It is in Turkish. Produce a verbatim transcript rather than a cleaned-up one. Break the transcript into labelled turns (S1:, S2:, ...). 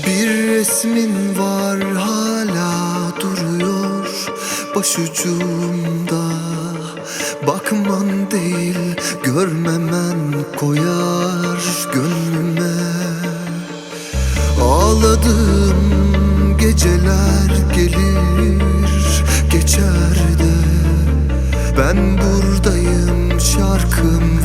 S1: Bir resmin var hala duruyor başucumda. Bakman değil görmemen koyar gönlüme. Ağladığım geceler gelir geçer de ben buradayım, şarkım